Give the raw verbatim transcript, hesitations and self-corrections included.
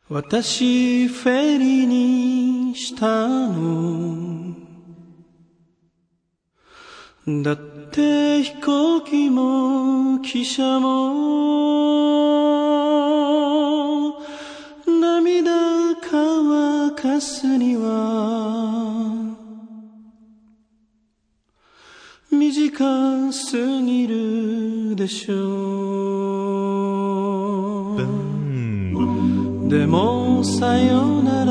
私フェリーにしたのだって飛行機も汽車も涙乾かすには短すぎるでしょう。でもさよなら